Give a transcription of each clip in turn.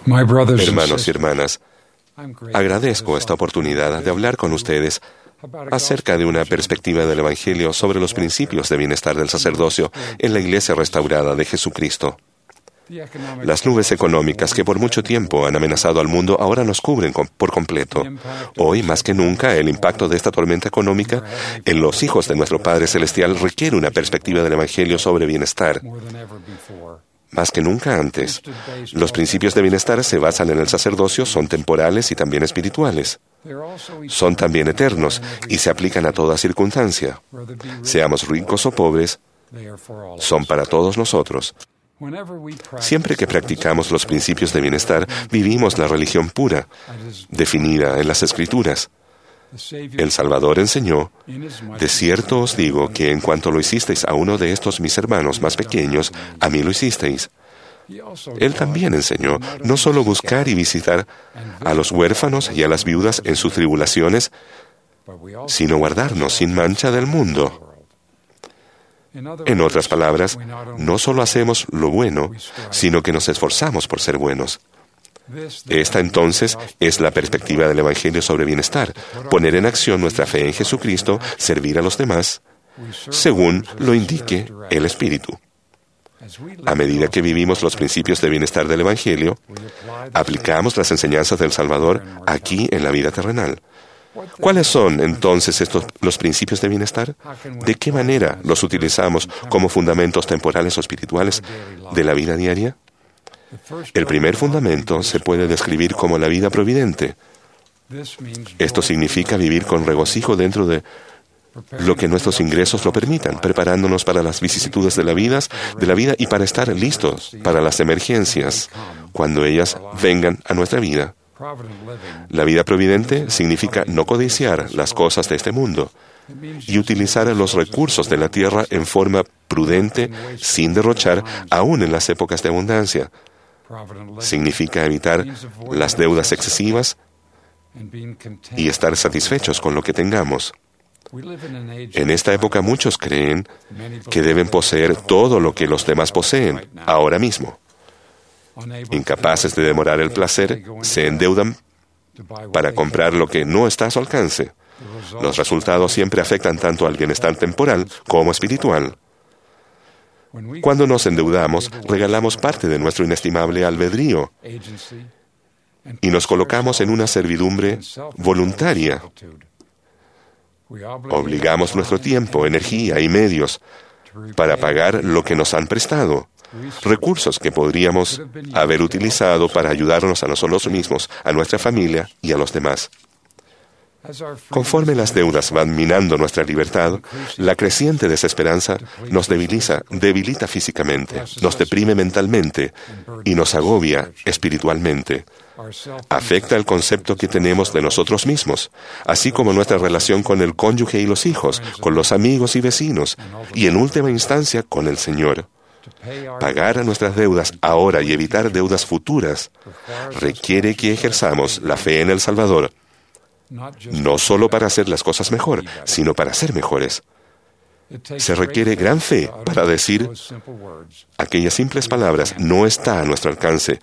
Hermanos y hermanas, agradezco esta oportunidad de hablar con ustedes acerca de una perspectiva del Evangelio sobre los principios de bienestar del sacerdocio en la Iglesia restaurada de Jesucristo. Las nubes económicas que por mucho tiempo han amenazado al mundo ahora nos cubren por completo. Hoy, más que nunca, el impacto de esta tormenta económica en los hijos de nuestro Padre Celestial requiere una perspectiva del Evangelio sobre bienestar. Más que nunca antes, los principios de bienestar se basan en el sacerdocio, son temporales y también espirituales. Son también eternos y se aplican a toda circunstancia. Seamos ricos o pobres, son para todos nosotros. Siempre que practicamos los principios de bienestar, vivimos la religión pura, definida en las Escrituras. El Salvador enseñó: de cierto os digo que en cuanto lo hicisteis a uno de estos mis hermanos más pequeños, a mí lo hicisteis. Él también enseñó no solo buscar y visitar a los huérfanos y a las viudas en sus tribulaciones, sino guardarnos sin mancha del mundo. En otras palabras, no solo hacemos lo bueno, sino que nos esforzamos por ser buenos. Esta entonces es la perspectiva del Evangelio sobre bienestar, poner en acción nuestra fe en Jesucristo, servir a los demás, según lo indique el Espíritu. A medida que vivimos los principios de bienestar del Evangelio, aplicamos las enseñanzas del Salvador aquí en la vida terrenal. ¿Cuáles son entonces los principios de bienestar? ¿De qué manera los utilizamos como fundamentos temporales o espirituales de la vida diaria? El primer fundamento se puede describir como la vida providente. Esto significa vivir con regocijo dentro de lo que nuestros ingresos lo permitan, preparándonos para las vicisitudes de la vida y para estar listos para las emergencias cuando ellas vengan a nuestra vida. La vida providente significa no codiciar las cosas de este mundo y utilizar los recursos de la tierra en forma prudente, sin derrochar, aún en las épocas de abundancia. Significa evitar las deudas excesivas y estar satisfechos con lo que tengamos. En esta época muchos creen que deben poseer todo lo que los demás poseen ahora mismo. Incapaces de demorar el placer, se endeudan para comprar lo que no está a su alcance. Los resultados siempre afectan tanto al bienestar temporal como espiritual. Cuando nos endeudamos, regalamos parte de nuestro inestimable albedrío y nos colocamos en una servidumbre voluntaria. Obligamos nuestro tiempo, energía y medios para pagar lo que nos han prestado, recursos que podríamos haber utilizado para ayudarnos a nosotros mismos, a nuestra familia y a los demás. Conforme las deudas van minando nuestra libertad, la creciente desesperanza nos debilita físicamente, nos deprime mentalmente y nos agobia espiritualmente. Afecta el concepto que tenemos de nosotros mismos, así como nuestra relación con el cónyuge y los hijos, con los amigos y vecinos, y en última instancia con el Señor. Pagar nuestras deudas ahora y evitar deudas futuras requiere que ejerzamos la fe en el Salvador, no solo para hacer las cosas mejor, sino para ser mejores. Se requiere gran fe para decir aquellas simples palabras: no está a nuestro alcance.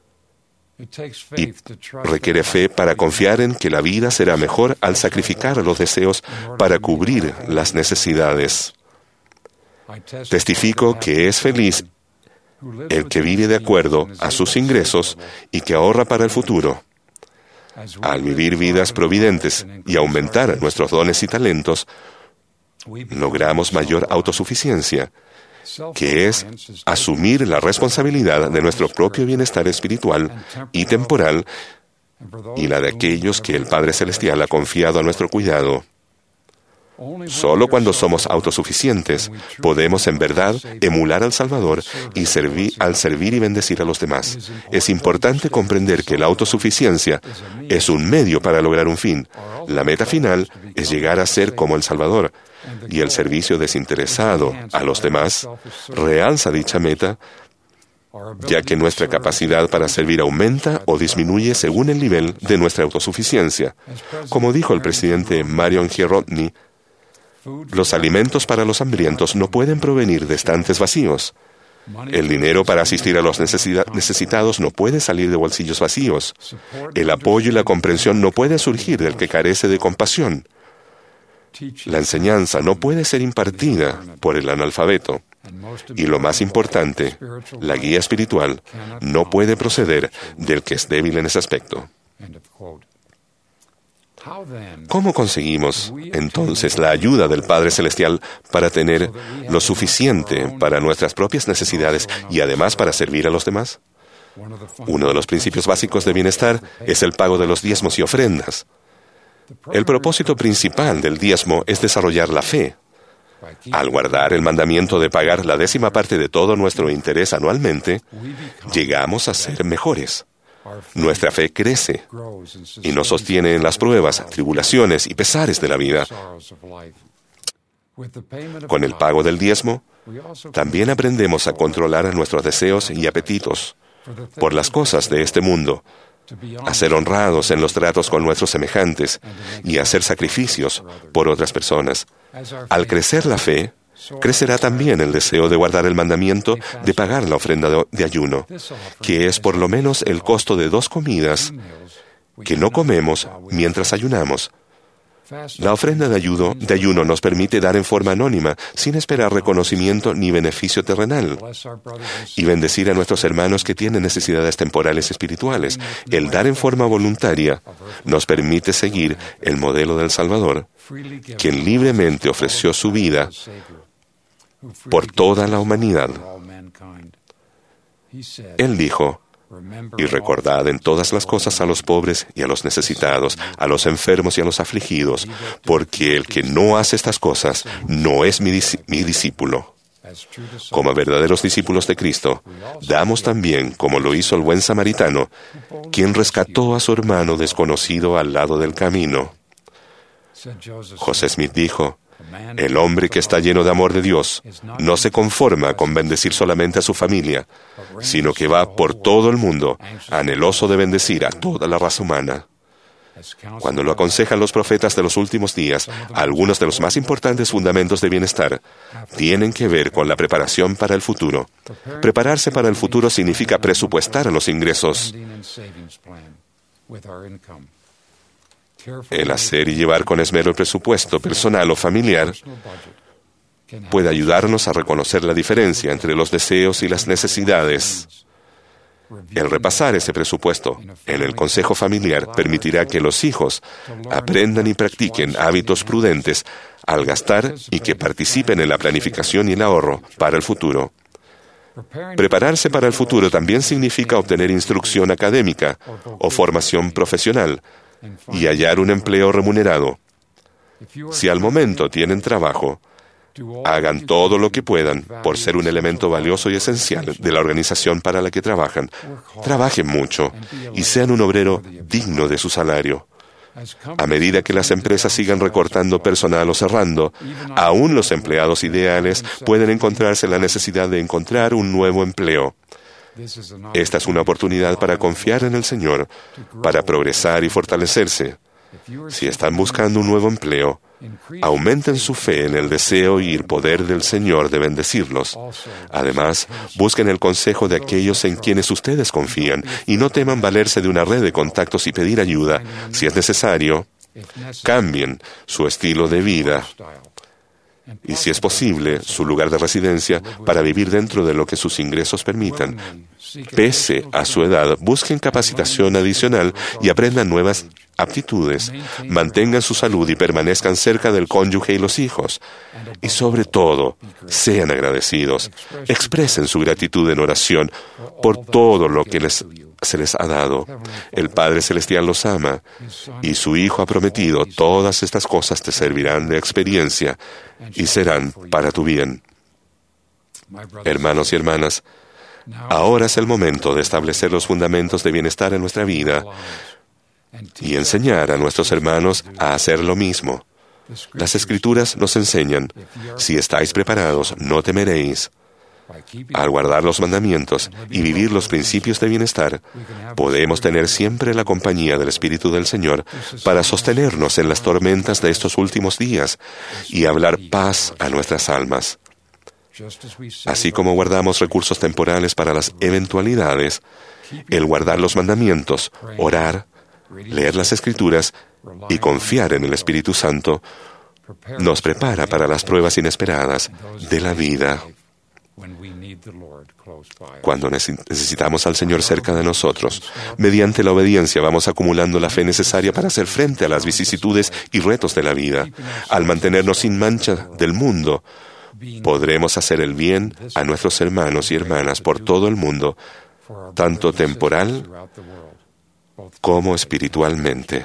Y requiere fe para confiar en que la vida será mejor al sacrificar los deseos para cubrir las necesidades. Testifico que es feliz el que vive de acuerdo a sus ingresos y que ahorra para el futuro. Al vivir vidas providentes y aumentar nuestros dones y talentos, logramos mayor autosuficiencia, que es asumir la responsabilidad de nuestro propio bienestar espiritual y temporal y la de aquellos que el Padre Celestial ha confiado a nuestro cuidado. Solo cuando somos autosuficientes podemos en verdad emular al Salvador y servir y bendecir a los demás. Es importante comprender que la autosuficiencia es un medio para lograr un fin. La meta final es llegar a ser como el Salvador, y el servicio desinteresado a los demás realza dicha meta, ya que nuestra capacidad para servir aumenta o disminuye según el nivel de nuestra autosuficiencia. Como dijo el presidente Marion G. Rodney, los alimentos para los hambrientos no pueden provenir de estantes vacíos. El dinero para asistir a los necesitados no puede salir de bolsillos vacíos. El apoyo y la comprensión no pueden surgir del que carece de compasión. La enseñanza no puede ser impartida por el analfabeto. Y lo más importante, la guía espiritual no puede proceder del que es débil en ese aspecto. ¿Cómo conseguimos, entonces, la ayuda del Padre Celestial para tener lo suficiente para nuestras propias necesidades y además para servir a los demás? Uno de los principios básicos de bienestar es el pago de los diezmos y ofrendas. El propósito principal del diezmo es desarrollar la fe. Al guardar el mandamiento de pagar la 10ª parte de todo nuestro interés anualmente, llegamos a ser mejores. Nuestra fe crece y nos sostiene en las pruebas, tribulaciones y pesares de la vida. Con el pago del diezmo, también aprendemos a controlar nuestros deseos y apetitos por las cosas de este mundo, a ser honrados en los tratos con nuestros semejantes y a hacer sacrificios por otras personas. Al crecer la fe, crecerá también el deseo de guardar el mandamiento de pagar la ofrenda de ayuno, que es por lo menos el costo de 2 comidas que no comemos mientras ayunamos. La ofrenda de ayuno nos permite dar en forma anónima, sin esperar reconocimiento ni beneficio terrenal, y bendecir a nuestros hermanos que tienen necesidades temporales y espirituales. El dar en forma voluntaria nos permite seguir el modelo del Salvador, quien libremente ofreció su vida por toda la humanidad. Él dijo: y recordad en todas las cosas a los pobres y a los necesitados, a los enfermos y a los afligidos, porque el que no hace estas cosas no es mi discípulo. Como verdaderos discípulos de Cristo, damos también, como lo hizo el buen samaritano, quien rescató a su hermano desconocido al lado del camino. José Smith dijo: el hombre que está lleno de amor de Dios no se conforma con bendecir solamente a su familia, sino que va por todo el mundo, anheloso de bendecir a toda la raza humana. Cuando lo aconsejan los profetas de los últimos días, algunos de los más importantes fundamentos de bienestar tienen que ver con la preparación para el futuro. Prepararse para el futuro significa presupuestar los ingresos. El hacer y llevar con esmero el presupuesto personal o familiar puede ayudarnos a reconocer la diferencia entre los deseos y las necesidades. El repasar ese presupuesto en el consejo familiar permitirá que los hijos aprendan y practiquen hábitos prudentes al gastar y que participen en la planificación y el ahorro para el futuro. Prepararse para el futuro también significa obtener instrucción académica o formación profesional y hallar un empleo remunerado. Si al momento tienen trabajo, hagan todo lo que puedan por ser un elemento valioso y esencial de la organización para la que trabajan. Trabajen mucho y sean un obrero digno de su salario. A medida que las empresas sigan recortando personal o cerrando, aún los empleados ideales pueden encontrarse la necesidad de encontrar un nuevo empleo. Esta es una oportunidad para confiar en el Señor, para progresar y fortalecerse. Si están buscando un nuevo empleo, aumenten su fe en el deseo y el poder del Señor de bendecirlos. Además, busquen el consejo de aquellos en quienes ustedes confían y no teman valerse de una red de contactos y pedir ayuda. Si es necesario, cambien su estilo de vida y, si es posible, su lugar de residencia para vivir dentro de lo que sus ingresos permitan. Pese a su edad, busquen capacitación adicional y aprendan nuevas aptitudes. Mantengan su salud y permanezcan cerca del cónyuge y los hijos. Y sobre todo, sean agradecidos. Expresen su gratitud en oración por todo lo que se les ha dado. El Padre Celestial los ama y su Hijo ha prometido: todas estas cosas te servirán de experiencia y serán para tu bien. Hermanos y hermanas, ahora es el momento de establecer los fundamentos de bienestar en nuestra vida y enseñar a nuestros hermanos a hacer lo mismo. Las Escrituras nos enseñan: si estáis preparados, no temeréis. Al guardar los mandamientos y vivir los principios de bienestar, podemos tener siempre la compañía del Espíritu del Señor para sostenernos en las tormentas de estos últimos días y hablar paz a nuestras almas. Así como guardamos recursos temporales para las eventualidades, el guardar los mandamientos, orar, leer las Escrituras y confiar en el Espíritu Santo nos prepara para las pruebas inesperadas de la vida. Cuando necesitamos al Señor cerca de nosotros, mediante la obediencia vamos acumulando la fe necesaria para hacer frente a las vicisitudes y retos de la vida. Al mantenernos sin mancha del mundo, podremos hacer el bien a nuestros hermanos y hermanas por todo el mundo, tanto temporal como espiritualmente.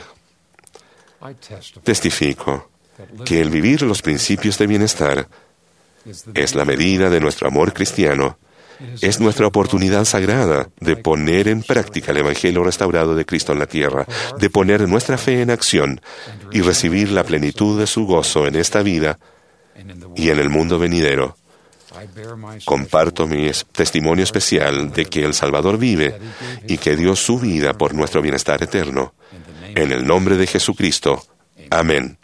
Testifico que el vivir los principios de bienestar es la medida de nuestro amor cristiano, es nuestra oportunidad sagrada de poner en práctica el Evangelio restaurado de Cristo en la tierra, de poner nuestra fe en acción y recibir la plenitud de su gozo en esta vida y en el mundo venidero. Comparto mi testimonio especial de que el Salvador vive y que dio su vida por nuestro bienestar eterno. En el nombre de Jesucristo. Amén.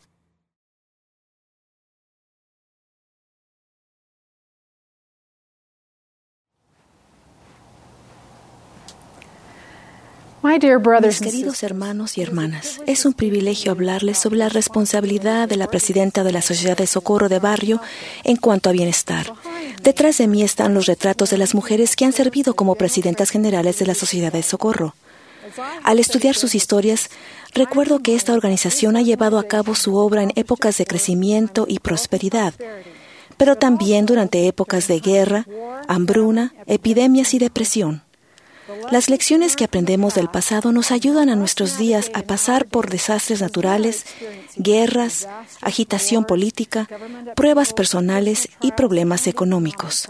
Mis queridos hermanos y hermanas, es un privilegio hablarles sobre la responsabilidad de la presidenta de la Sociedad de Socorro de Barrio en cuanto a bienestar. Detrás de mí están los retratos de las mujeres que han servido como presidentas generales de la Sociedad de Socorro. Al estudiar sus historias, recuerdo que esta organización ha llevado a cabo su obra en épocas de crecimiento y prosperidad, pero también durante épocas de guerra, hambruna, epidemias y depresión. Las lecciones que aprendemos del pasado nos ayudan a nuestros días a pasar por desastres naturales, guerras, agitación política, pruebas personales y problemas económicos.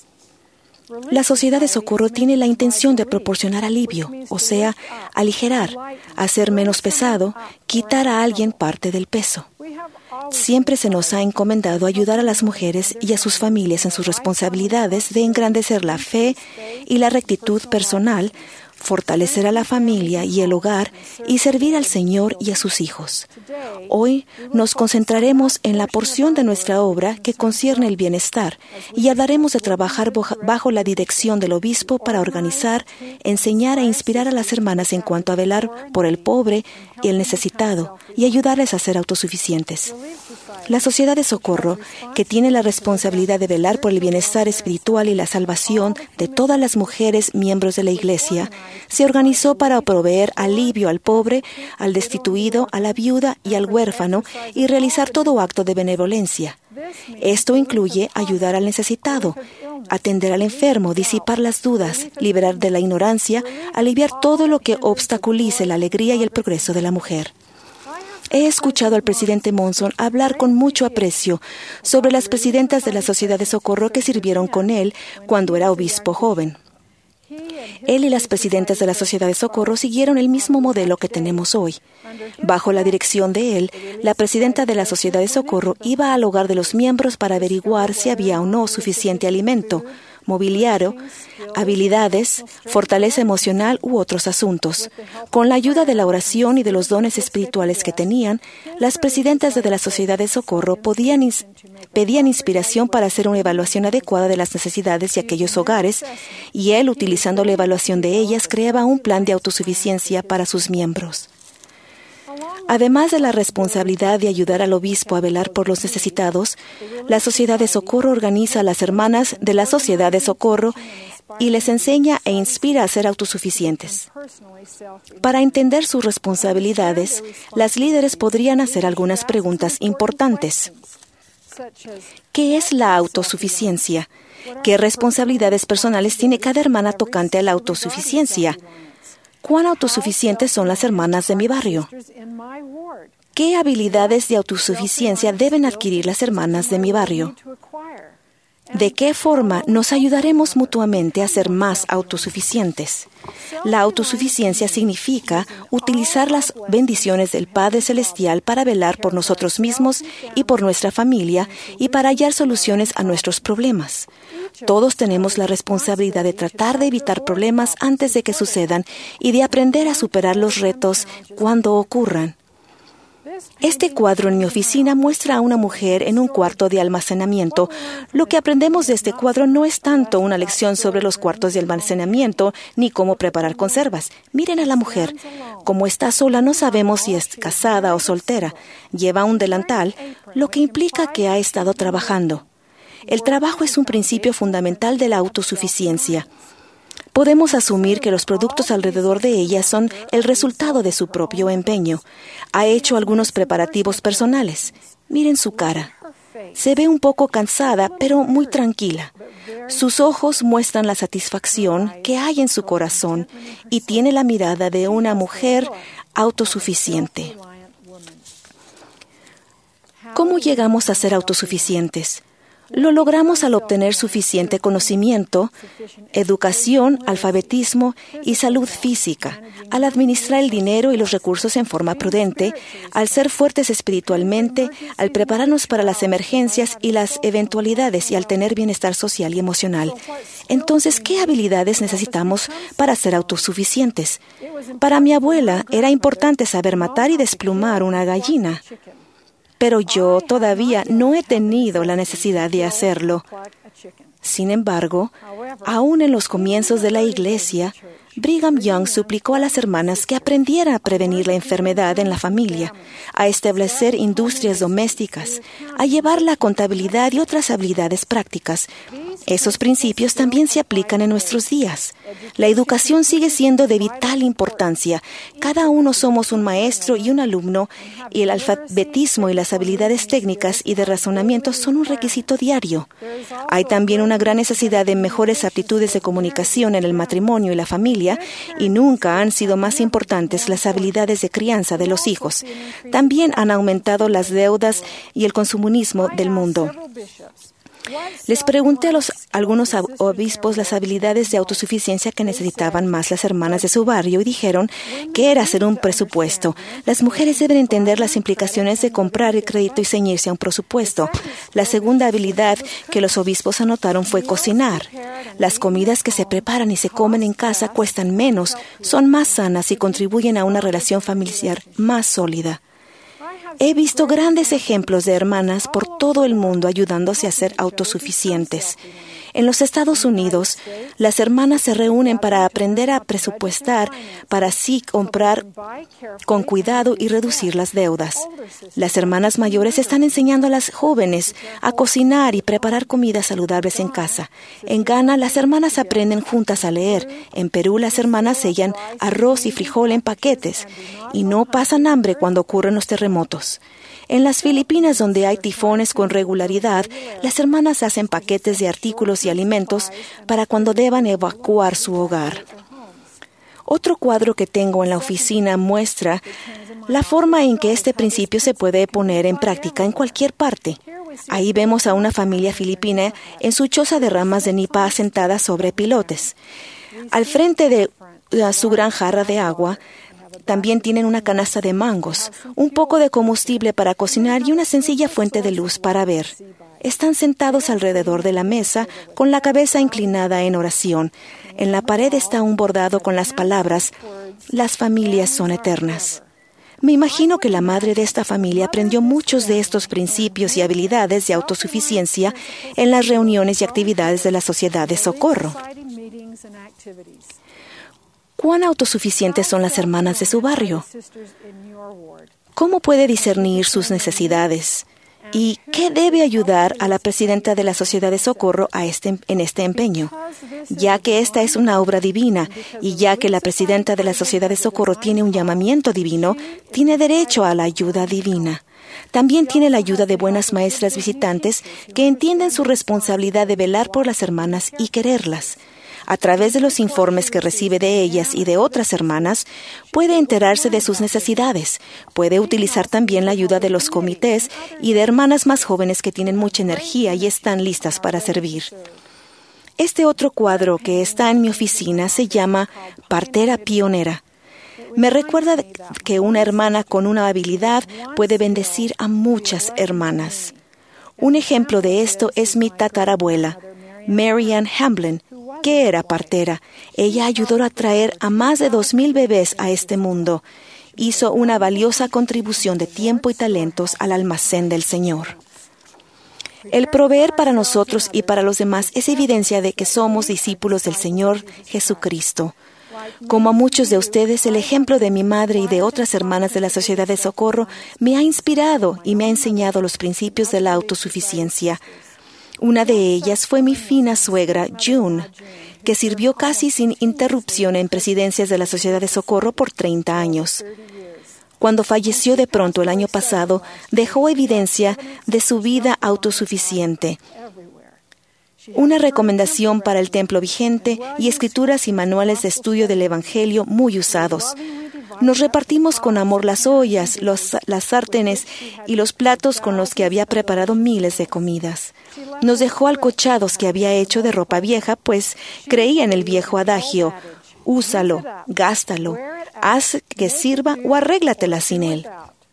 La Sociedad de Socorro tiene la intención de proporcionar alivio, o sea, aligerar, hacer menos pesado, quitar a alguien parte del peso. Siempre se nos ha encomendado ayudar a las mujeres y a sus familias en sus responsabilidades de engrandecer la fe y la rectitud personal, fortalecer a la familia y el hogar y servir al Señor y a sus hijos. Hoy nos concentraremos en la porción de nuestra obra que concierne el bienestar y hablaremos de trabajar bajo la dirección del obispo para organizar, enseñar e inspirar a las hermanas en cuanto a velar por el pobre y el necesitado y ayudarles a ser autosuficientes. La Sociedad de Socorro, que tiene la responsabilidad de velar por el bienestar espiritual y la salvación de todas las mujeres miembros de la Iglesia, se organizó para proveer alivio al pobre, al destituido, a la viuda y al huérfano y realizar todo acto de benevolencia. Esto incluye ayudar al necesitado, atender al enfermo, disipar las dudas, liberar de la ignorancia, aliviar todo lo que obstaculice la alegría y el progreso de la mujer. He escuchado al presidente Monson hablar con mucho aprecio sobre las presidentas de la Sociedad de Socorro que sirvieron con él cuando era obispo joven. Él y las presidentas de la Sociedad de Socorro siguieron el mismo modelo que tenemos hoy. Bajo la dirección de él, la presidenta de la Sociedad de Socorro iba al hogar de los miembros para averiguar si había o no suficiente alimento, mobiliario, habilidades, fortaleza emocional u otros asuntos. Con la ayuda de la oración y de los dones espirituales que tenían, las presidentas de la Sociedad de Socorro pedían inspiración para hacer una evaluación adecuada de las necesidades de aquellos hogares, y él, utilizando la evaluación de ellas, creaba un plan de autosuficiencia para sus miembros. Además de la responsabilidad de ayudar al obispo a velar por los necesitados, la Sociedad de Socorro organiza a las hermanas de la Sociedad de Socorro y les enseña e inspira a ser autosuficientes. Para entender sus responsabilidades, las líderes podrían hacer algunas preguntas importantes. ¿Qué es la autosuficiencia? ¿Qué responsabilidades personales tiene cada hermana tocante a la autosuficiencia? ¿Cuán autosuficientes son las hermanas de mi barrio? ¿Qué habilidades de autosuficiencia deben adquirir las hermanas de mi barrio? ¿De qué forma nos ayudaremos mutuamente a ser más autosuficientes? La autosuficiencia significa utilizar las bendiciones del Padre Celestial para velar por nosotros mismos y por nuestra familia y para hallar soluciones a nuestros problemas. Todos tenemos la responsabilidad de tratar de evitar problemas antes de que sucedan y de aprender a superar los retos cuando ocurran. Este cuadro en mi oficina muestra a una mujer en un cuarto de almacenamiento. Lo que aprendemos de este cuadro no es tanto una lección sobre los cuartos de almacenamiento ni cómo preparar conservas. Miren a la mujer. Como está sola, no sabemos si es casada o soltera. Lleva un delantal, lo que implica que ha estado trabajando. El trabajo es un principio fundamental de la autosuficiencia. Podemos asumir que los productos alrededor de ella son el resultado de su propio empeño. Ha hecho algunos preparativos personales. Miren su cara. Se ve un poco cansada, pero muy tranquila. Sus ojos muestran la satisfacción que hay en su corazón y tiene la mirada de una mujer autosuficiente. ¿Cómo llegamos a ser autosuficientes? Lo logramos al obtener suficiente conocimiento, educación, alfabetismo y salud física, al administrar el dinero y los recursos en forma prudente, al ser fuertes espiritualmente, al prepararnos para las emergencias y las eventualidades y al tener bienestar social y emocional. Entonces, ¿qué habilidades necesitamos para ser autosuficientes? Para mi abuela era importante saber matar y desplumar una gallina. Pero yo todavía no he tenido la necesidad de hacerlo. Sin embargo, aún en los comienzos de la Iglesia, Brigham Young suplicó a las hermanas que aprendieran a prevenir la enfermedad en la familia, a establecer industrias domésticas, a llevar la contabilidad y otras habilidades prácticas. Esos principios también se aplican en nuestros días. La educación sigue siendo de vital importancia. Cada uno somos un maestro y un alumno, y el alfabetismo y las habilidades técnicas y de razonamiento son un requisito diario. Hay también una gran necesidad de mejores aptitudes de comunicación en el matrimonio y la familia, y nunca han sido más importantes las habilidades de crianza de los hijos. También han aumentado las deudas y el consumismo del mundo. Les pregunté a algunos obispos las habilidades de autosuficiencia que necesitaban más las hermanas de su barrio y dijeron que era hacer un presupuesto. Las mujeres deben entender las implicaciones de comprar el crédito y ceñirse a un presupuesto. La segunda habilidad que los obispos anotaron fue cocinar. Las comidas que se preparan y se comen en casa cuestan menos, son más sanas y contribuyen a una relación familiar más sólida. He visto grandes ejemplos de hermanas por todo el mundo ayudándose a ser autosuficientes. En los Estados Unidos, las hermanas se reúnen para aprender a presupuestar, para así comprar con cuidado y reducir las deudas. Las hermanas mayores están enseñando a las jóvenes a cocinar y preparar comidas saludables en casa. En Ghana, las hermanas aprenden juntas a leer. En Perú, las hermanas sellan arroz y frijol en paquetes y no pasan hambre cuando ocurren los terremotos. En las Filipinas, donde hay tifones con regularidad, las hermanas hacen paquetes de artículos y alimentos para cuando deban evacuar su hogar. Otro cuadro que tengo en la oficina muestra la forma en que este principio se puede poner en práctica en cualquier parte. Ahí vemos a una familia filipina en su choza de ramas de nipa asentada sobre pilotes. Al frente de su gran jarra de agua, también tienen una canasta de mangos, un poco de combustible para cocinar y una sencilla fuente de luz para ver. Están sentados alrededor de la mesa con la cabeza inclinada en oración. En la pared está un bordado con las palabras: "Las familias son eternas". Me imagino que la madre de esta familia aprendió muchos de estos principios y habilidades de autosuficiencia en las reuniones y actividades de la Sociedad de Socorro. ¿Cuán autosuficientes son las hermanas de su barrio? ¿Cómo puede discernir sus necesidades? ¿Y qué debe ayudar a la presidenta de la Sociedad de Socorro en este empeño? Ya que esta es una obra divina y ya que la presidenta de la Sociedad de Socorro tiene un llamamiento divino, tiene derecho a la ayuda divina. También tiene la ayuda de buenas maestras visitantes que entienden su responsabilidad de velar por las hermanas y quererlas. A través de los informes que recibe de ellas y de otras hermanas, puede enterarse de sus necesidades. Puede utilizar también la ayuda de los comités y de hermanas más jóvenes que tienen mucha energía y están listas para servir. Este otro cuadro que está en mi oficina se llama Partera Pionera. Me recuerda que una hermana con una habilidad puede bendecir a muchas hermanas. Un ejemplo de esto es mi tatarabuela, Mary Ann Hamblin, que era partera. Ella ayudó a traer a más de 2,000 bebés a este mundo. hizo una valiosa contribución de tiempo y talentos al almacén del Señor. El proveer para nosotros y para los demás es evidencia de que somos discípulos del Señor Jesucristo. Como a muchos de ustedes, el ejemplo de mi madre y de otras hermanas de la Sociedad de Socorro me ha inspirado y me ha enseñado los principios de la autosuficiencia. Una de ellas fue mi fina suegra, June, que sirvió casi sin interrupción en presidencias de la Sociedad de Socorro por 30 años. Cuando falleció de pronto el año pasado, dejó evidencia de su vida autosuficiente. Una recomendación para el templo vigente y escrituras y manuales de estudio del Evangelio muy usados. Nos repartimos con amor las ollas, las sartenes y los platos con los que había preparado miles de comidas. Nos dejó alcochados que había hecho de ropa vieja, pues creía en el viejo adagio: úsalo, gástalo, haz que sirva o arréglatela sin él.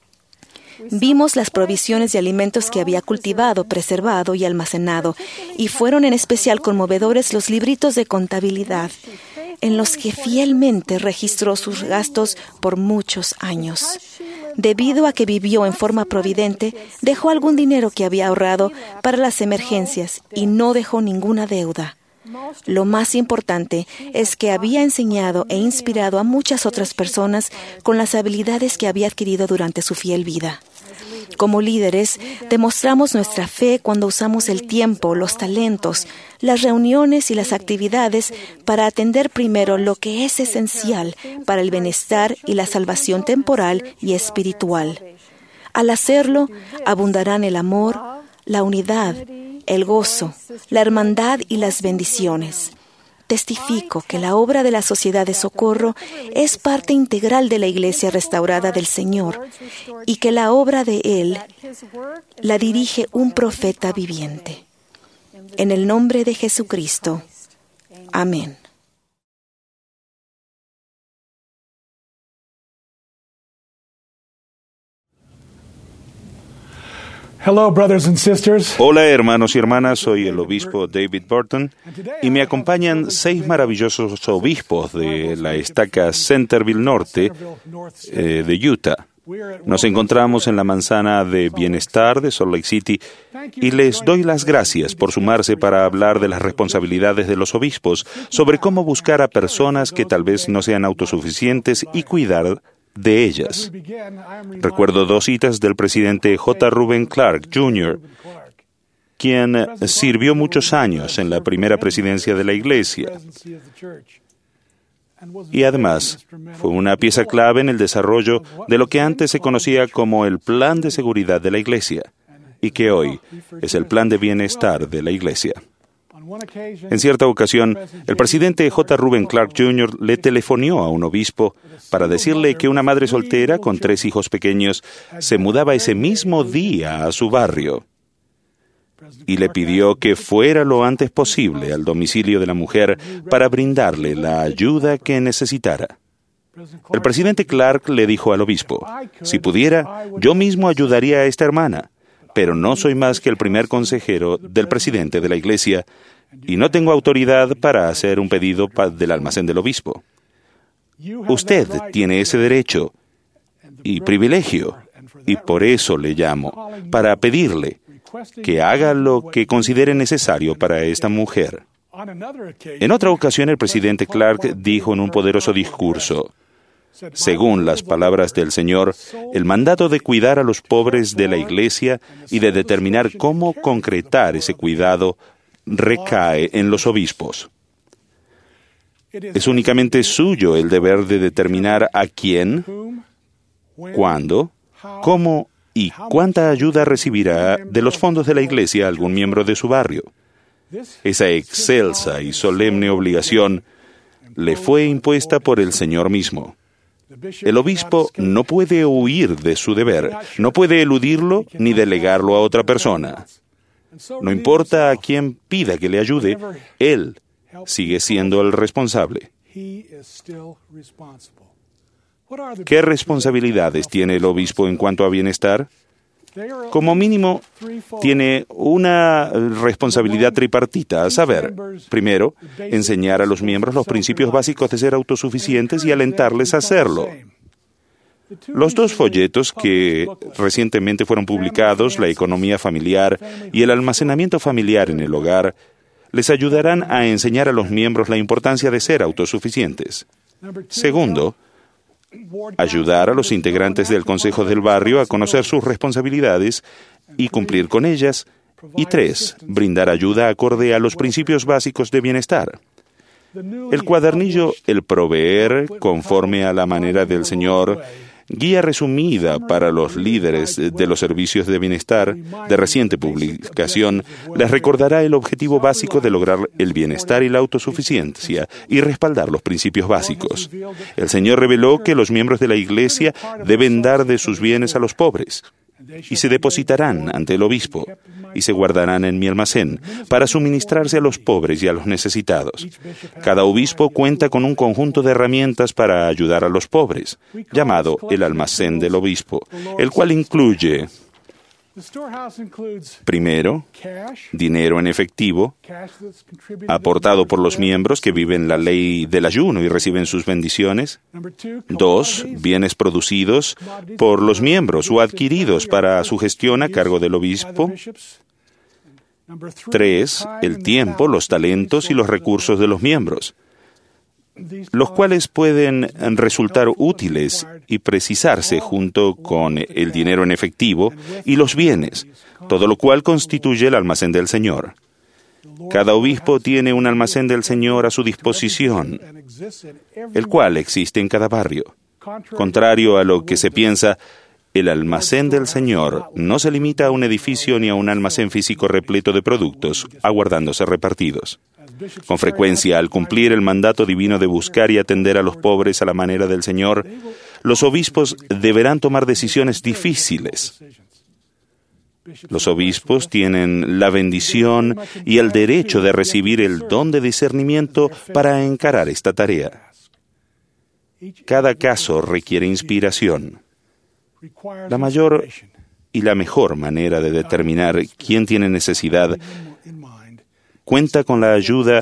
Vimos las provisiones de alimentos que había cultivado, preservado y almacenado, y fueron en especial conmovedores los libritos de contabilidad, en los que fielmente registró sus gastos por muchos años. Debido a que vivió en forma providente, dejó algún dinero que había ahorrado para las emergencias y no dejó ninguna deuda. Lo más importante es que había enseñado e inspirado a muchas otras personas con las habilidades que había adquirido durante su fiel vida. Como líderes, demostramos nuestra fe cuando usamos el tiempo, los talentos, las reuniones y las actividades para atender primero lo que es esencial para el bienestar y la salvación temporal y espiritual. Al hacerlo, abundarán el amor, la unidad, el gozo, la hermandad y las bendiciones. Testifico que la obra de la Sociedad de Socorro es parte integral de la Iglesia restaurada del Señor y que la obra de Él la dirige un profeta viviente. En el nombre de Jesucristo. Amén. Hello, brothers and sisters. Hola, hermanos y hermanas, soy el obispo David Burton y me acompañan 6 maravillosos obispos de la estaca Centerville Norte de Utah. Nos encontramos en la manzana de bienestar de Salt Lake City y les doy las gracias por sumarse para hablar de las responsabilidades de los obispos sobre cómo buscar a personas que tal vez no sean autosuficientes y cuidar de ellas. Recuerdo 2 citas del presidente J. Reuben Clark, Jr., quien sirvió muchos años en la primera presidencia de la Iglesia. Y además, fue una pieza clave en el desarrollo de lo que antes se conocía como el Plan de Seguridad de la Iglesia, y que hoy es el Plan de Bienestar de la Iglesia. En cierta ocasión, el presidente J. Reuben Clark Jr. le telefonió a un obispo para decirle que una madre soltera con 3 hijos pequeños se mudaba ese mismo día a su barrio y le pidió que fuera lo antes posible al domicilio de la mujer para brindarle la ayuda que necesitara. El presidente Clark le dijo al obispo: si pudiera, yo mismo ayudaría a esta hermana, pero no soy más que el primer consejero del presidente de la Iglesia y no tengo autoridad para hacer un pedido del almacén del obispo. Usted tiene ese derecho y privilegio, y por eso le llamo, para pedirle que haga lo que considere necesario para esta mujer. En otra ocasión, el presidente Clark dijo en un poderoso discurso: según las palabras del Señor, el mandato de cuidar a los pobres de la Iglesia y de determinar cómo concretar ese cuidado recae en los obispos. Es únicamente suyo el deber de determinar a quién, cuándo, cómo y cuánta ayuda recibirá de los fondos de la Iglesia algún miembro de su barrio. Esa excelsa y solemne obligación le fue impuesta por el Señor mismo. El obispo no puede huir de su deber, no puede eludirlo ni delegarlo a otra persona. No importa a quién pida que le ayude, él sigue siendo el responsable. ¿Qué responsabilidades tiene el obispo en cuanto a bienestar? Como mínimo, tiene una responsabilidad tripartita, a saber, primero, enseñar a los miembros los principios básicos de ser autosuficientes y alentarles a hacerlo. Los dos folletos que recientemente fueron publicados, La economía familiar y El almacenamiento familiar en el hogar, les ayudarán a enseñar a los miembros la importancia de ser autosuficientes. Segundo, ayudar a los integrantes del Consejo del Barrio a conocer sus responsabilidades y cumplir con ellas. Y 3, brindar ayuda acorde a los principios básicos de bienestar. El cuadernillo El proveer conforme a la manera del Señor, guía resumida para los líderes de los servicios de bienestar, de reciente publicación, les recordará el objetivo básico de lograr el bienestar y la autosuficiencia y respaldar los principios básicos. El Señor reveló que los miembros de la Iglesia deben dar de sus bienes a los pobres, y se depositarán ante el obispo, y se guardarán en mi almacén, para suministrarse a los pobres y a los necesitados. Cada obispo cuenta con un conjunto de herramientas para ayudar a los pobres, llamado el almacén del obispo, el cual incluye, primero, dinero en efectivo, aportado por los miembros que viven la ley del ayuno y reciben sus bendiciones. 2, bienes producidos por los miembros o adquiridos para su gestión a cargo del obispo. 3, el tiempo, los talentos y los recursos de los miembros, los cuales pueden resultar útiles y precisarse junto con el dinero en efectivo y los bienes, todo lo cual constituye el almacén del Señor. Cada obispo tiene un almacén del Señor a su disposición, el cual existe en cada barrio. Contrario a lo que se piensa, el almacén del Señor no se limita a un edificio ni a un almacén físico repleto de productos, aguardándose repartidos. Con frecuencia, al cumplir el mandato divino de buscar y atender a los pobres a la manera del Señor, los obispos deberán tomar decisiones difíciles. Los obispos tienen la bendición y el derecho de recibir el don de discernimiento para encarar esta tarea. Cada caso requiere inspiración. La mayor y la mejor manera de determinar quién tiene necesidad cuenta con la ayuda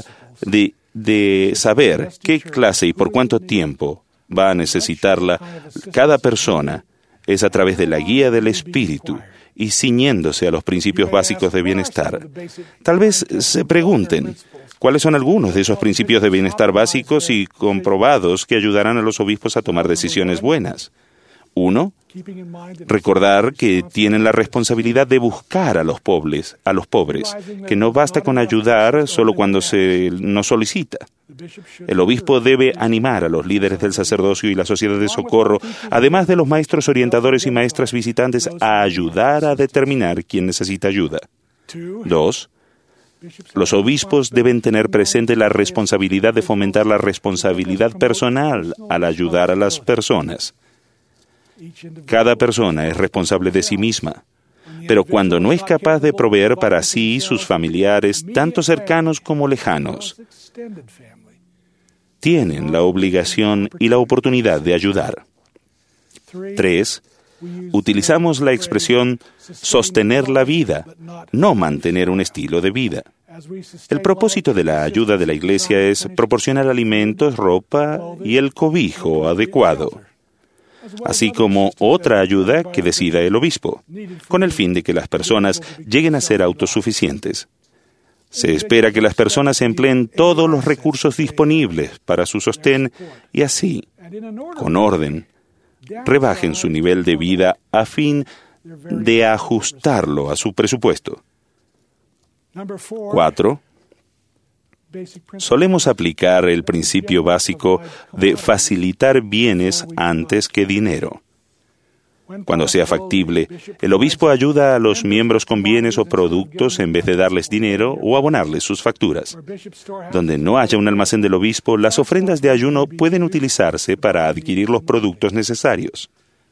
de saber qué clase y por cuánto tiempo va a necesitarla cada persona es a través de la guía del Espíritu y ciñéndose a los principios básicos de bienestar. Tal vez se pregunten, ¿cuáles son algunos de esos principios de bienestar básicos y comprobados que ayudarán a los obispos a tomar decisiones buenas? 1, recordar que tienen la responsabilidad de buscar a los pobres, que no basta con ayudar solo cuando se nos solicita. El obispo debe animar a los líderes del sacerdocio y la sociedad de socorro, además de los maestros orientadores y maestras visitantes, a ayudar a determinar quién necesita ayuda. 2, los obispos deben tener presente la responsabilidad de fomentar la responsabilidad personal al ayudar a las personas. Cada persona es responsable de sí misma, pero cuando no es capaz de proveer para sí y sus familiares, tanto cercanos como lejanos, tienen la obligación y la oportunidad de ayudar. 3, utilizamos la expresión sostener la vida, no mantener un estilo de vida. El propósito de la ayuda de la Iglesia es proporcionar alimentos, ropa y el cobijo adecuado, así como otra ayuda que decida el obispo, con el fin de que las personas lleguen a ser autosuficientes. Se espera que las personas empleen todos los recursos disponibles para su sostén y así, con orden, rebajen su nivel de vida a fin de ajustarlo a su presupuesto. 4, solemos aplicar el principio básico de facilitar bienes antes que dinero. Cuando sea factible, el obispo ayuda a los miembros con bienes o productos en vez de darles dinero o abonarles sus facturas. Donde no haya un almacén del obispo, las ofrendas de ayuno pueden utilizarse para adquirir los productos necesarios.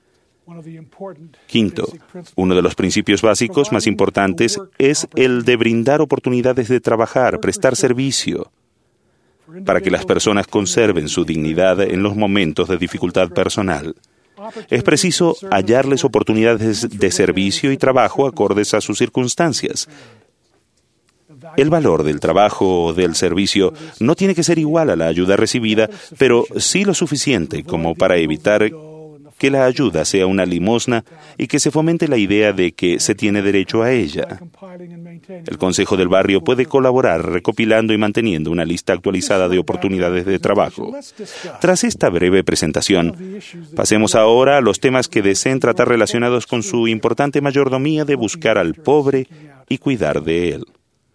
5, uno de los principios básicos más importantes es el de brindar oportunidades de trabajar, prestar servicio, para que las personas conserven su dignidad en los momentos de dificultad personal. Es preciso hallarles oportunidades de servicio y trabajo acordes a sus circunstancias. El valor del trabajo o del servicio no tiene que ser igual a la ayuda recibida, pero sí lo suficiente como para evitar que la ayuda sea una limosna y que se fomente la idea de que se tiene derecho a ella. El Consejo del Barrio puede colaborar recopilando y manteniendo una lista actualizada de oportunidades de trabajo. Tras esta breve presentación, pasemos ahora a los temas que deseen tratar relacionados con su importante mayordomía de buscar al pobre y cuidar de él.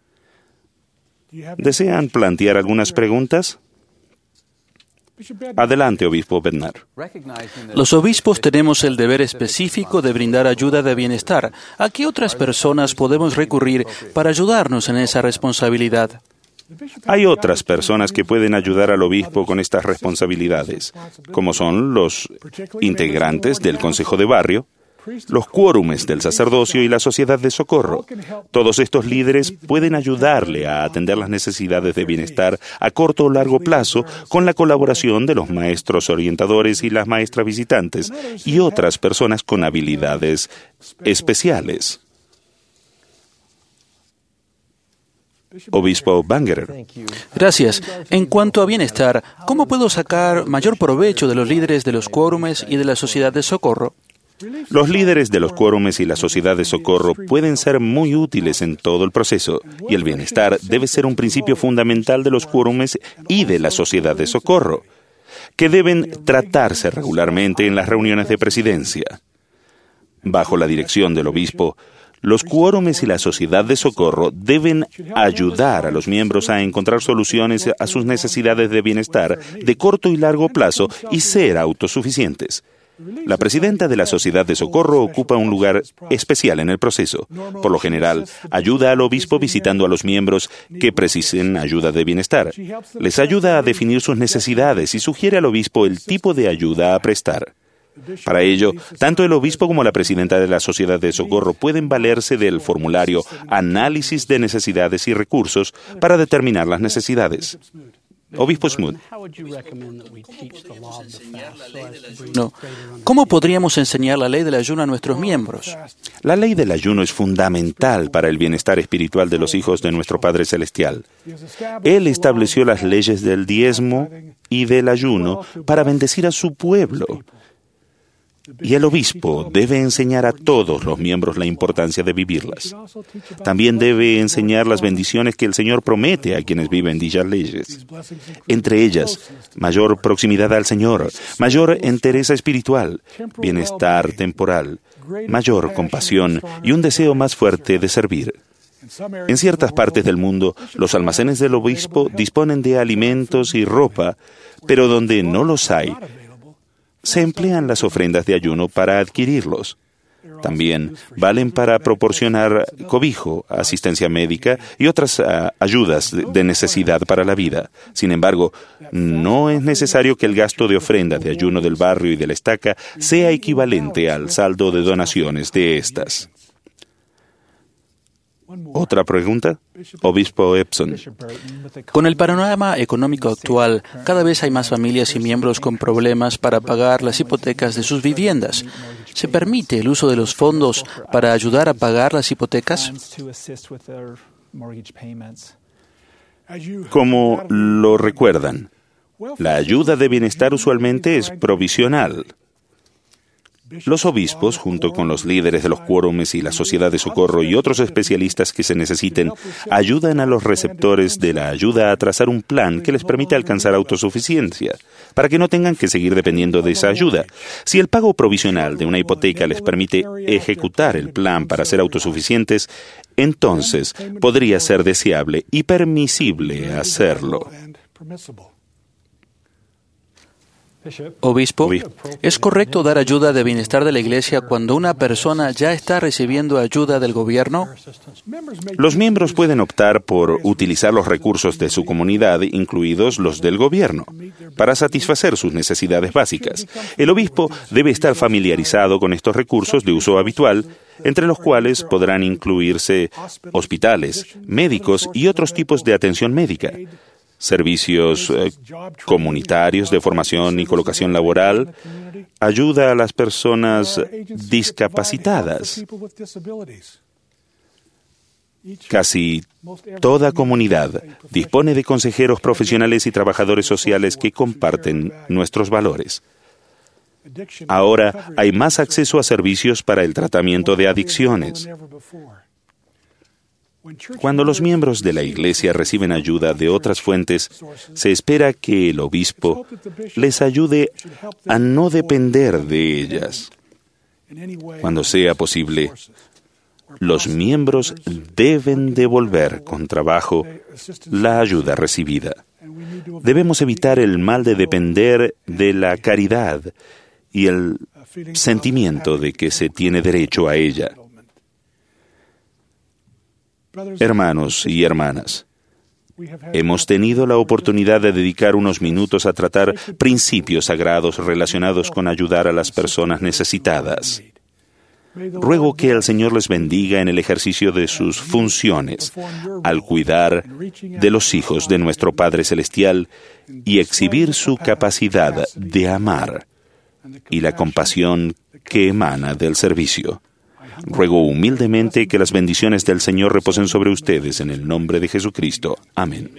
¿Desean plantear algunas preguntas? Adelante, obispo Bednar. Los obispos tenemos el deber específico de brindar ayuda de bienestar. ¿A qué otras personas podemos recurrir para ayudarnos en esa responsabilidad? Hay otras personas que pueden ayudar al obispo con estas responsabilidades, como son los integrantes del Consejo de Barrio, los quórumes del sacerdocio y la sociedad de socorro. Todos estos líderes pueden ayudarle a atender las necesidades de bienestar a corto o largo plazo con la colaboración de los maestros orientadores y las maestras visitantes y otras personas con habilidades especiales. Obispo Bangerer. Gracias. En cuanto a bienestar, ¿cómo puedo sacar mayor provecho de los líderes de los quórumes y de la sociedad de socorro? Los líderes de los quórumes y la sociedad de socorro pueden ser muy útiles en todo el proceso, y el bienestar debe ser un principio fundamental de los quórumes y de la sociedad de socorro, que deben tratarse regularmente en las reuniones de presidencia. Bajo la dirección del obispo, los quórumes y la sociedad de socorro deben ayudar a los miembros a encontrar soluciones a sus necesidades de bienestar de corto y largo plazo y ser autosuficientes. La presidenta de la Sociedad de Socorro ocupa un lugar especial en el proceso. Por lo general, ayuda al obispo visitando a los miembros que precisen ayuda de bienestar. Les ayuda a definir sus necesidades y sugiere al obispo el tipo de ayuda a prestar. Para ello, tanto el obispo como la presidenta de la Sociedad de Socorro pueden valerse del formulario Análisis de Necesidades y Recursos para determinar las necesidades. Obispo Smoot. No. ¿Cómo podríamos enseñar la ley del ayuno a nuestros miembros? La ley del ayuno es fundamental para el bienestar espiritual de los hijos de nuestro Padre Celestial. Él estableció las leyes del diezmo y del ayuno para bendecir a su pueblo. Y el obispo debe enseñar a todos los miembros la importancia de vivirlas. También debe enseñar las bendiciones que el Señor promete a quienes viven dichas leyes. Entre ellas, mayor proximidad al Señor, mayor entereza espiritual, bienestar temporal, mayor compasión y un deseo más fuerte de servir. En ciertas partes del mundo, los almacenes del obispo disponen de alimentos y ropa, pero donde no los hay, se emplean las ofrendas de ayuno para adquirirlos. También valen para proporcionar cobijo, asistencia médica y otras ayudas de necesidad para la vida. Sin embargo, no es necesario que el gasto de ofrendas de ayuno del barrio y de la estaca sea equivalente al saldo de donaciones de estas. ¿Otra pregunta? Obispo Epson. Con el panorama económico actual, cada vez hay más familias y miembros con problemas para pagar las hipotecas de sus viviendas. ¿Se permite el uso de los fondos para ayudar a pagar las hipotecas? Como lo recuerdan, la ayuda de bienestar usualmente es provisional. Los obispos, junto con los líderes de los quórumes y la sociedad de socorro y otros especialistas que se necesiten, ayudan a los receptores de la ayuda a trazar un plan que les permita alcanzar autosuficiencia, para que no tengan que seguir dependiendo de esa ayuda. Si el pago provisional de una hipoteca les permite ejecutar el plan para ser autosuficientes, entonces podría ser deseable y permisible hacerlo. Obispo, ¿es correcto dar ayuda de bienestar de la Iglesia cuando una persona ya está recibiendo ayuda del gobierno? Los miembros pueden optar por utilizar los recursos de su comunidad, incluidos los del gobierno, para satisfacer sus necesidades básicas. El obispo debe estar familiarizado con estos recursos de uso habitual, entre los cuales podrán incluirse hospitales, médicos y otros tipos de atención médica, servicios comunitarios de formación y colocación laboral, ayuda a las personas discapacitadas. Casi toda comunidad dispone de consejeros profesionales y trabajadores sociales que comparten nuestros valores. Ahora hay más acceso a servicios para el tratamiento de adicciones. Cuando los miembros de la Iglesia reciben ayuda de otras fuentes, se espera que el obispo les ayude a no depender de ellas. Cuando sea posible, los miembros deben devolver con trabajo la ayuda recibida. Debemos evitar el mal de depender de la caridad y el sentimiento de que se tiene derecho a ella. Hermanos y hermanas, hemos tenido la oportunidad de dedicar unos minutos a tratar principios sagrados relacionados con ayudar a las personas necesitadas. Ruego que el Señor les bendiga en el ejercicio de sus funciones, al cuidar de los hijos de nuestro Padre Celestial y exhibir su capacidad de amar y la compasión que emana del servicio. Ruego humildemente que las bendiciones del Señor reposen sobre ustedes en el nombre de Jesucristo. Amén.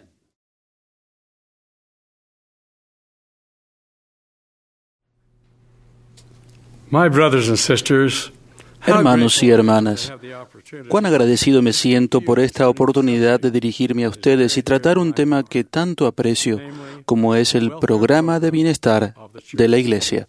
Hermanos y hermanas, cuán agradecido me siento por esta oportunidad de dirigirme a ustedes y tratar un tema que tanto aprecio, como es el programa de bienestar de la Iglesia.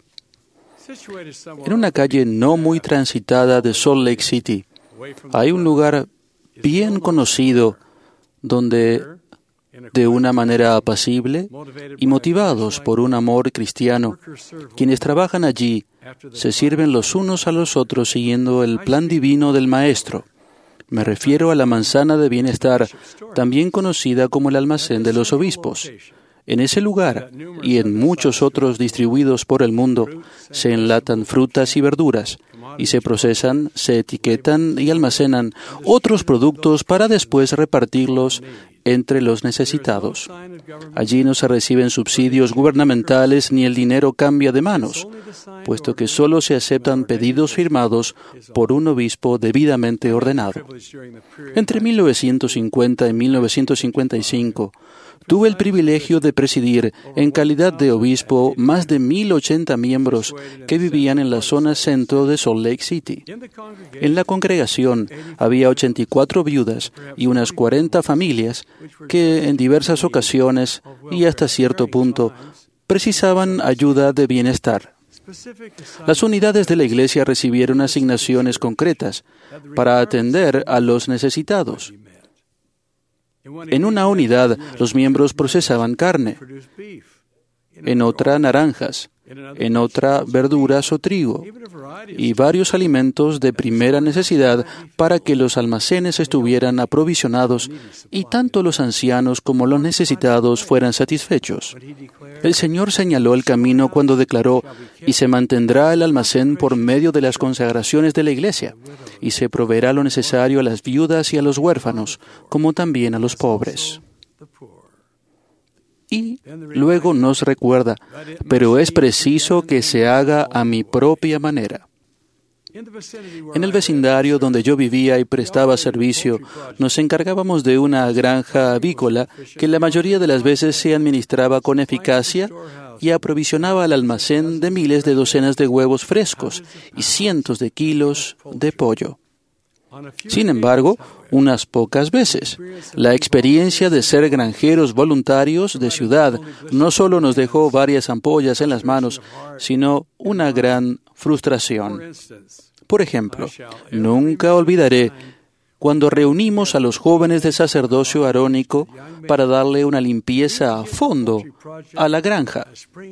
En una calle no muy transitada de Salt Lake City, hay un lugar bien conocido donde, de una manera apacible y motivados por un amor cristiano, quienes trabajan allí se sirven los unos a los otros siguiendo el plan divino del Maestro. Me refiero a la manzana de bienestar, también conocida como el almacén de los obispos. En ese lugar y en muchos otros distribuidos por el mundo, se enlatan frutas y verduras, y se procesan, se etiquetan y almacenan otros productos para después repartirlos entre los necesitados. Allí no se reciben subsidios gubernamentales ni el dinero cambia de manos, puesto que solo se aceptan pedidos firmados por un obispo debidamente ordenado. Entre 1950 y 1955, tuve el privilegio de presidir, en calidad de obispo, más de 1,080 miembros que vivían en la zona centro de Salt Lake City. En la congregación había 84 viudas y unas 40 familias que en diversas ocasiones y hasta cierto punto precisaban ayuda de bienestar. Las unidades de la Iglesia recibieron asignaciones concretas para atender a los necesitados. En una unidad, los miembros procesaban carne, en otra naranjas, en otra verduras o trigo, y varios alimentos de primera necesidad para que los almacenes estuvieran aprovisionados y tanto los ancianos como los necesitados fueran satisfechos. El Señor señaló el camino cuando declaró: «Y se mantendrá el almacén por medio de las consagraciones de la Iglesia, y se proveerá lo necesario a las viudas y a los huérfanos, como también a los pobres». Y luego nos recuerda: «Pero es preciso que se haga a mi propia manera». En el vecindario donde yo vivía y prestaba servicio, nos encargábamos de una granja avícola que la mayoría de las veces se administraba con eficacia y aprovisionaba al almacén de miles de docenas de huevos frescos y cientos de kilos de pollo. Sin embargo, unas pocas veces, la experiencia de ser granjeros voluntarios de ciudad no solo nos dejó varias ampollas en las manos, sino una gran frustración. Por ejemplo, nunca olvidaré cuando reunimos a los jóvenes de sacerdocio arónico para darle una limpieza a fondo a la granja.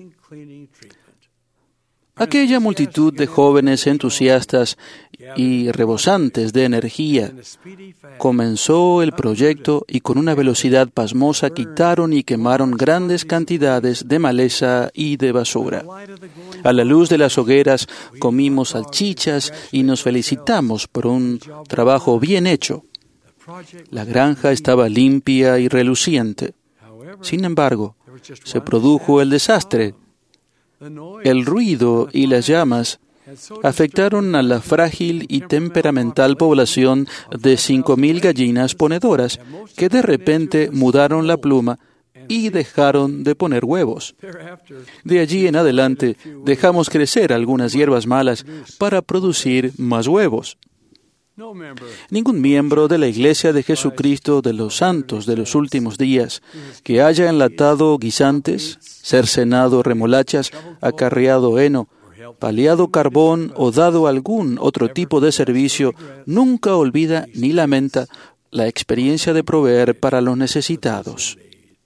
Aquella multitud de jóvenes entusiastas y rebosantes de energía comenzó el proyecto y con una velocidad pasmosa quitaron y quemaron grandes cantidades de maleza y de basura. A la luz de las hogueras comimos salchichas y nos felicitamos por un trabajo bien hecho. La granja estaba limpia y reluciente. Sin embargo, se produjo el desastre. El ruido y las llamas afectaron a la frágil y temperamental población de 5,000 gallinas ponedoras que de repente mudaron la pluma y dejaron de poner huevos. De allí en adelante, dejamos crecer algunas hierbas malas para producir más huevos. Ningún miembro de la Iglesia de Jesucristo de los Santos de los Últimos Días que haya enlatado guisantes, cercenado remolachas, acarreado heno, paliado carbón o dado algún otro tipo de servicio, nunca olvida ni lamenta la experiencia de proveer para los necesitados.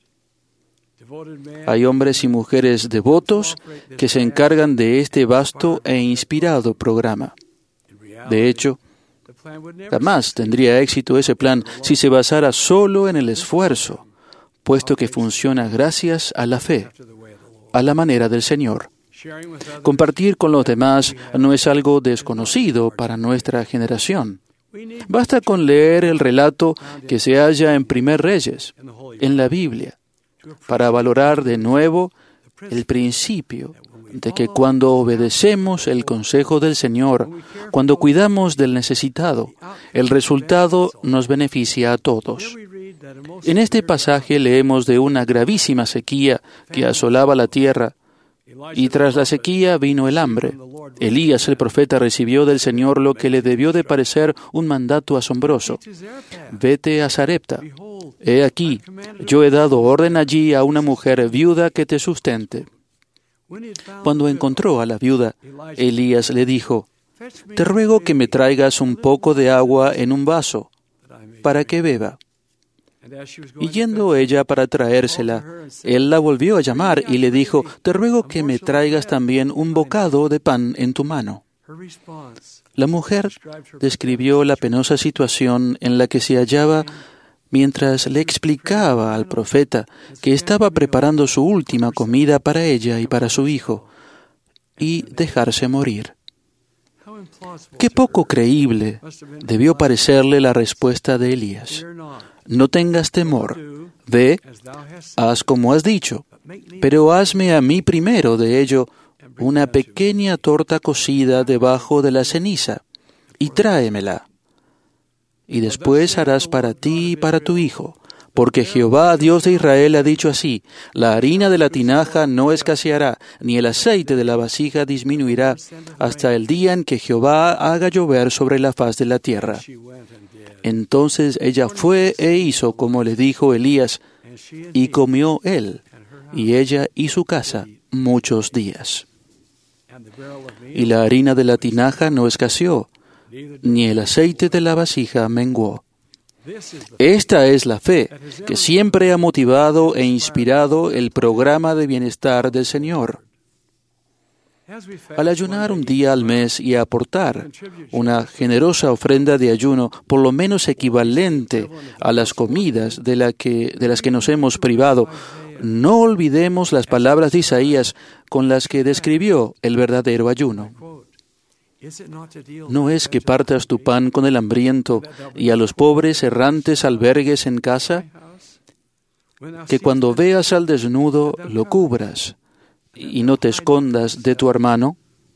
Hay hombres y mujeres devotos que se encargan de este vasto e inspirado programa. De hecho, jamás tendría éxito ese plan si se basara solo en el esfuerzo, puesto que funciona gracias a la fe, a la manera del Señor. Compartir con los demás no es algo desconocido para nuestra generación. Basta con leer el relato que se halla en Primer Reyes, en la Biblia, para valorar de nuevo el principio de que cuando obedecemos el consejo del Señor, cuando cuidamos del necesitado, el resultado nos beneficia a todos. En este pasaje leemos de una gravísima sequía que asolaba la tierra, y tras la sequía vino el hambre. Elías el profeta recibió del Señor lo que le debió de parecer un mandato asombroso. Vete a Sarepta. He aquí, yo he dado orden allí a una mujer viuda que te sustente. Cuando encontró a la viuda, Elías le dijo, te ruego que me traigas un poco de agua en un vaso, para que beba. Y yendo ella para traérsela, él la volvió a llamar y le dijo, te ruego que me traigas también un bocado de pan en tu mano. La mujer describió la penosa situación en la que se hallaba mientras le explicaba al profeta que estaba preparando su última comida para ella y para su hijo, y dejarse morir. Qué poco creíble debió parecerle la respuesta de Elías. No tengas temor, ve, haz como has dicho, pero hazme a mí primero de ello una pequeña torta cocida debajo de la ceniza, y tráemela. Y después harás para ti y para tu hijo, porque Jehová, Dios de Israel, ha dicho así, la harina de la tinaja no escaseará, ni el aceite de la vasija disminuirá, hasta el día en que Jehová haga llover sobre la faz de la tierra. Entonces ella fue e hizo como le dijo Elías, y comió él, y ella y su casa, muchos días. Y la harina de la tinaja no escaseó, ni el aceite de la vasija menguó. Esta es la fe que siempre ha motivado e inspirado el programa de bienestar del Señor. Al ayunar un día al mes y aportar una generosa ofrenda de ayuno, por lo menos equivalente a las comidas de las que nos hemos privado, no olvidemos las palabras de Isaías con las que describió el verdadero ayuno. ¿No es que partas tu pan con el hambriento y a los pobres errantes albergues en casa? Que cuando veas al desnudo lo cubras y no te escondas de tu hermano.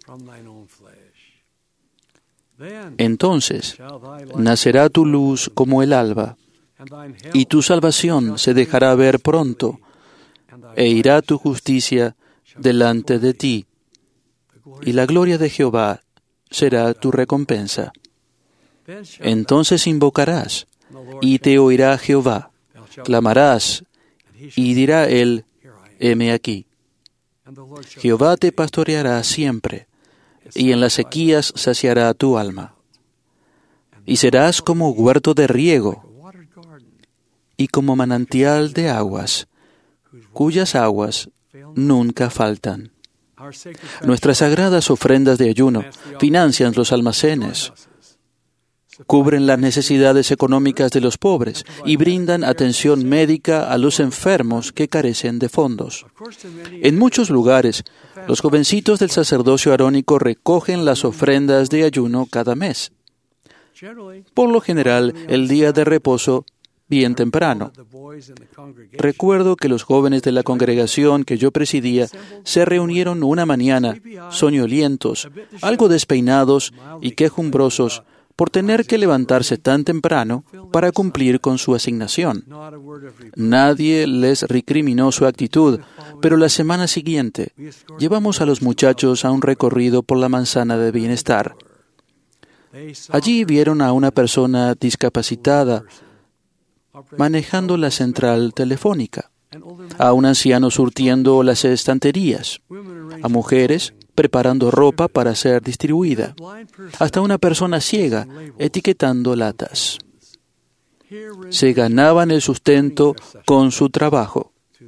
Entonces nacerá tu luz como el alba, y tu salvación se dejará ver pronto, e irá tu justicia delante de ti, y la gloria de Jehová será tu recompensa. Entonces invocarás, y te oirá Jehová. Clamarás, y dirá él, heme aquí. Jehová te pastoreará siempre, y en las sequías saciará tu alma. Y serás como huerto de riego, y como manantial de aguas, cuyas aguas nunca faltan. Nuestras sagradas ofrendas de ayuno financian los almacenes, cubren las necesidades económicas de los pobres y brindan atención médica a los enfermos que carecen de fondos. En muchos lugares, los jovencitos del sacerdocio arónico recogen las ofrendas de ayuno cada mes. Por lo general, el día de reposo, bien temprano. Recuerdo que los jóvenes de la congregación que yo presidía se reunieron una mañana, soñolientos, algo despeinados y quejumbrosos, por tener que levantarse tan temprano para cumplir con su asignación. Nadie les recriminó su actitud, pero la semana siguiente llevamos a los muchachos a un recorrido por la manzana de bienestar. Allí vieron a una persona discapacitada manejando la central telefónica, a un anciano surtiendo las estanterías, a mujeres preparando ropa para ser distribuida, hasta una persona ciega etiquetando latas. Se ganaban el sustento con su trabajo.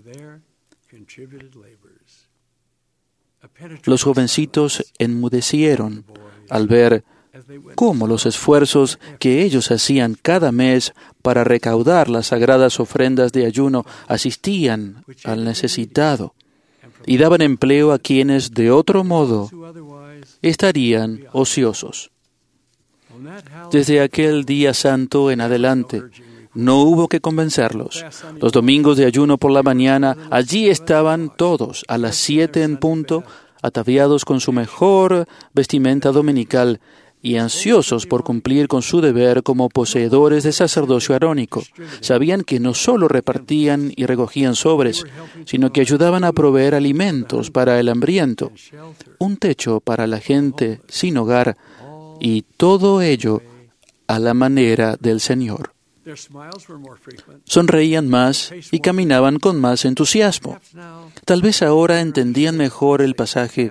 Los jovencitos enmudecieron al ver cómo los esfuerzos que ellos hacían cada mes para recaudar las sagradas ofrendas de ayuno asistían al necesitado y daban empleo a quienes de otro modo estarían ociosos. Desde aquel día santo en adelante, no hubo que convencerlos. Los domingos de ayuno por la mañana, allí estaban todos, a las 7 en punto, ataviados con su mejor vestimenta dominical y ansiosos por cumplir con su deber como poseedores de sacerdocio arónico. Sabían que no solo repartían y recogían sobres, sino que ayudaban a proveer alimentos para el hambriento, un techo para la gente sin hogar, y todo ello a la manera del Señor. Sonreían más y caminaban con más entusiasmo. Tal vez ahora entendían mejor el pasaje.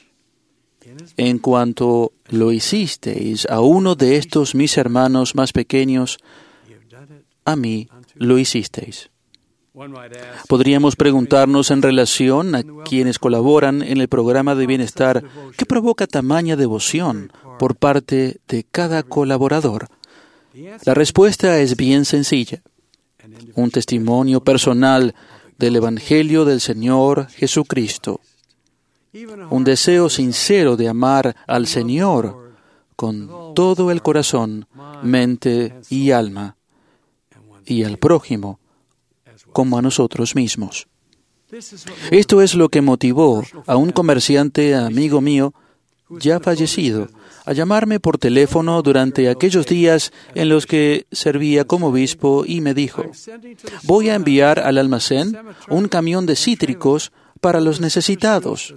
En cuanto lo hicisteis a uno de estos mis hermanos más pequeños, a mí lo hicisteis. Podríamos preguntarnos en relación a quienes colaboran en el programa de bienestar, ¿qué provoca tamaña devoción por parte de cada colaborador? La respuesta es bien sencilla. Un testimonio personal del Evangelio del Señor Jesucristo. Un deseo sincero de amar al Señor con todo el corazón, mente y alma, y al prójimo como a nosotros mismos. Esto es lo que motivó a un comerciante amigo mío, ya fallecido, a llamarme por teléfono durante aquellos días en los que servía como obispo y me dijo: voy a enviar al almacén un camión de cítricos para los necesitados.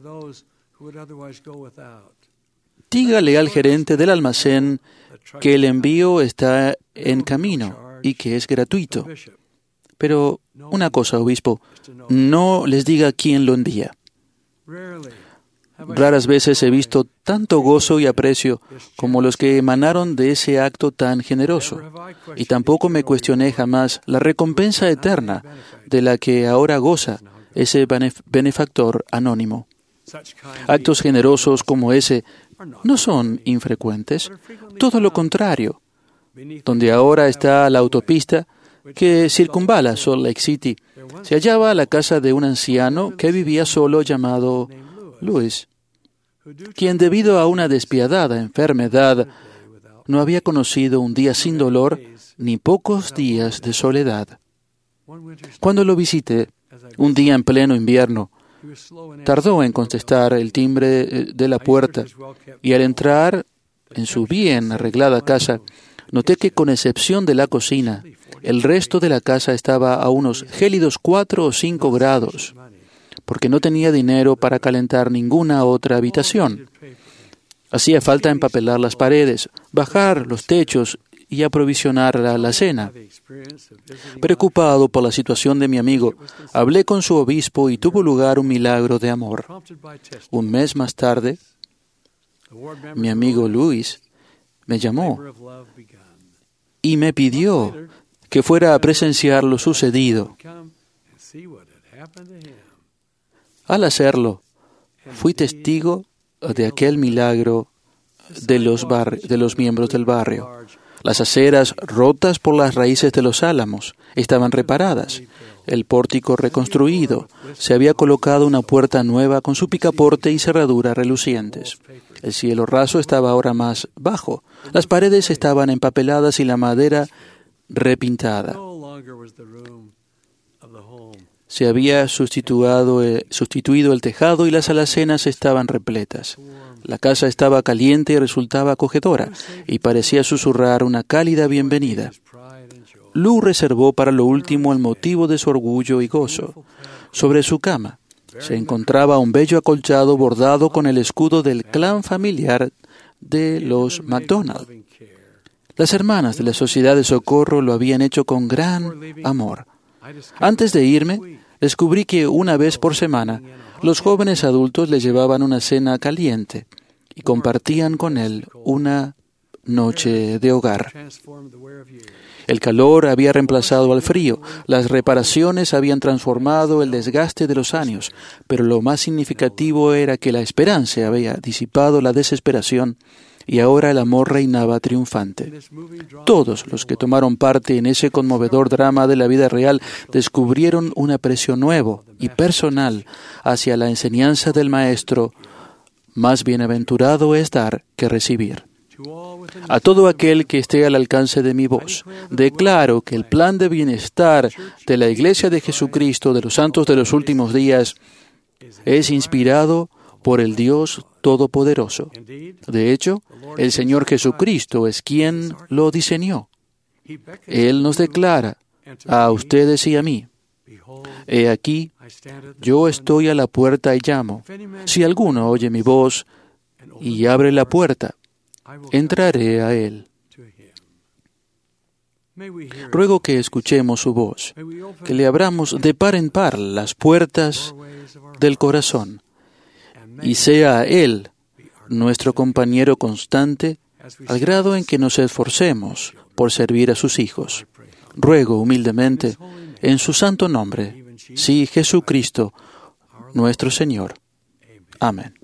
Dígale al gerente del almacén que el envío está en camino y que es gratuito. Pero una cosa, obispo, no les diga quién lo envía. Raras veces he visto tanto gozo y aprecio como los que emanaron de ese acto tan generoso, y tampoco me cuestioné jamás la recompensa eterna de la que ahora goza ese benefactor anónimo. Actos generosos como ese no son infrecuentes, todo lo contrario. Donde ahora está la autopista que circunvala Salt Lake City, se hallaba la casa de un anciano que vivía solo llamado Luis, quien debido a una despiadada enfermedad no había conocido un día sin dolor ni pocos días de soledad. Cuando lo visité, un día en pleno invierno, tardó en contestar el timbre de la puerta y al entrar en su bien arreglada casa, noté que con excepción de la cocina, el resto de la casa estaba a unos gélidos 4 o 5 grados, porque no tenía dinero para calentar ninguna otra habitación. Hacía falta empapelar las paredes, bajar los techos y aprovisionar la cena. Preocupado por la situación de mi amigo, hablé con su obispo y tuvo lugar un milagro de amor. Un mes más tarde, mi amigo Luis me llamó y me pidió que fuera a presenciar lo sucedido. Al hacerlo, fui testigo de aquel milagro de los miembros del barrio. Las aceras rotas por las raíces de los álamos estaban reparadas. El pórtico reconstruido. Se había colocado una puerta nueva con su picaporte y cerradura relucientes. El cielo raso estaba ahora más bajo. Las paredes estaban empapeladas y la madera repintada. Se había sustituido el tejado y las alacenas estaban repletas. La casa estaba caliente y resultaba acogedora, y parecía susurrar una cálida bienvenida. Lou reservó para lo último el motivo de su orgullo y gozo. Sobre su cama se encontraba un bello acolchado bordado con el escudo del clan familiar de los McDonald. Las hermanas de la Sociedad de Socorro lo habían hecho con gran amor. Antes de irme, descubrí que una vez por semana los jóvenes adultos le llevaban una cena caliente y compartían con él una noche de hogar. El calor había reemplazado al frío, las reparaciones habían transformado el desgaste de los años, pero lo más significativo era que la esperanza había disipado la desesperación y ahora el amor reinaba triunfante. Todos los que tomaron parte en ese conmovedor drama de la vida real descubrieron un aprecio nuevo y personal hacia la enseñanza del Maestro. Más bienaventurado es dar que recibir. A todo aquel que esté al alcance de mi voz, declaro que el plan de bienestar de la Iglesia de Jesucristo de los Santos de los Últimos Días es inspirado por el Dios Todopoderoso. De hecho, el Señor Jesucristo es quien lo diseñó. Él nos declara a ustedes y a mí: he aquí, yo estoy a la puerta y llamo. Si alguno oye mi voz y abre la puerta, entraré a él. Ruego que escuchemos su voz, que le abramos de par en par las puertas del corazón, y sea Él nuestro compañero constante, al grado en que nos esforcemos por servir a sus hijos. Ruego humildemente, en su santo nombre, sí, Jesucristo, nuestro Señor. Amén.